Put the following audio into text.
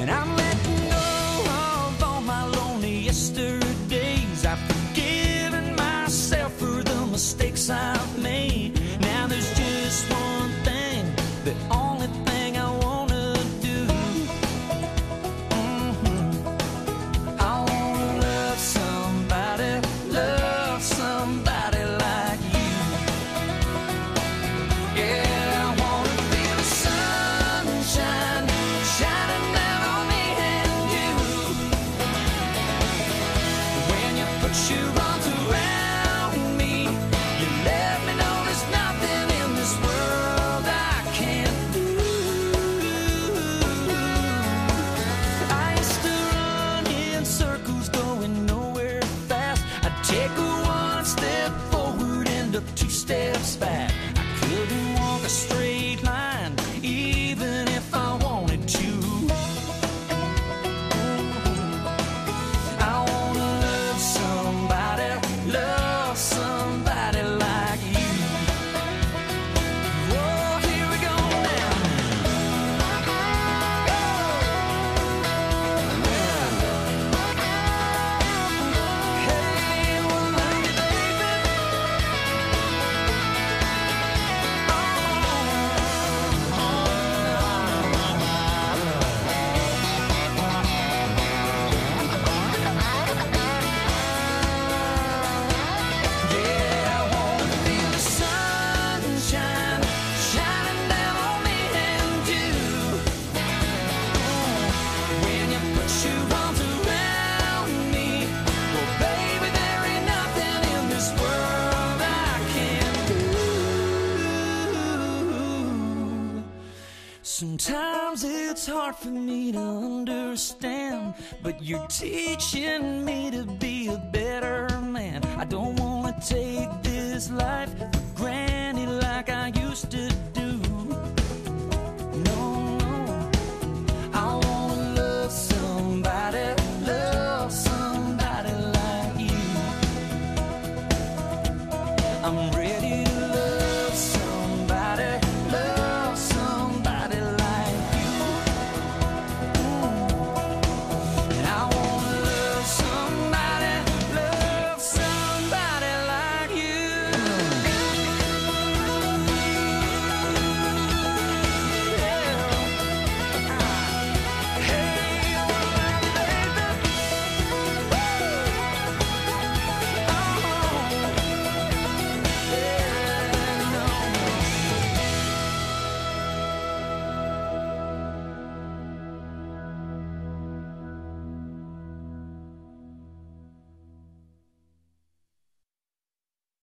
And I'm letting go of all my lonely yesterdays. I've forgiven myself for the mistakes I've made. Now there's just one thing, the only thing I wanna do. I wanna love somebody like you. Yeah, I wanna feel the sunshine shining down on me and you. When you put your arms around me, you let me know there's nothing in this world I can't do. I used to run in circles going nowhere fast. I'd take one step forward, end up two steps back. I couldn't walk a straight line even if I wanted to. I wanna love somebody like you. Oh, here we go now. Hey, well, love you, baby. Yeah, I wanna feel the sunshine shining down on me and you. When you put your arms around me, well, baby, there ain't nothing in this world I can't do. Sometimes it's hard for me to understand, but you're teaching me to be a better man. I don't wanna take this life for granted like I used to do.